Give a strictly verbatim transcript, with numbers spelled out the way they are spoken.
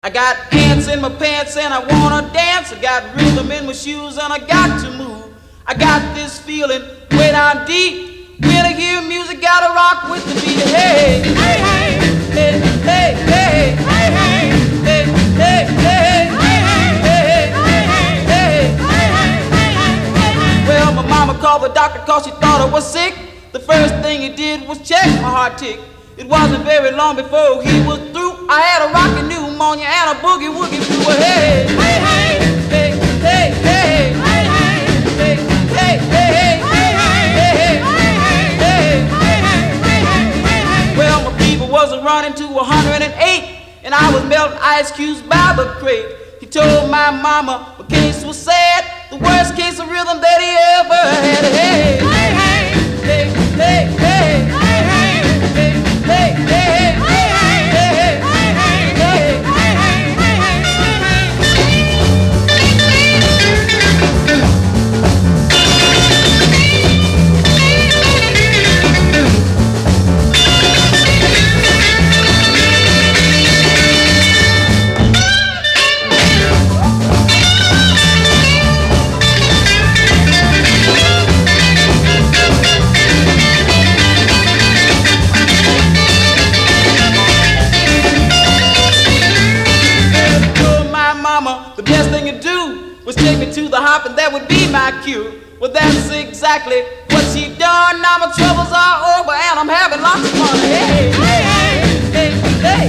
I got ants in my pants and I wanna dance. I got rhythm in my shoes and I got to move. I got this feeling way down deep. When I hear music, gotta rock with the beat. Hey, hey, hey, hey, hey, hey, hey, hey, hey, hey, hey. Well, my mama called the doctor cause she thought I was sick. The first thing he did was check my heart tick. It wasn't very long before he was through. I had a rockin' pneumonia and a boogie woogie through. Hey, hey, hey, hey, hey, hey, hey, hey, hey, hey, hey. Well, my fever was running to one hundred eight, and I was melting ice cubes by the crate. He told my mama the case was sad, the worst case of rhythm that he ever had. Hey, hey, hey, hey, hey, hey, hey, hey, hey, hey. The best thing to do was take me to the hop, and that would be my cure. Well, that's exactly what she done. Now my troubles are over and I'm having lots of fun. Hey, hey, hey, hey, hey.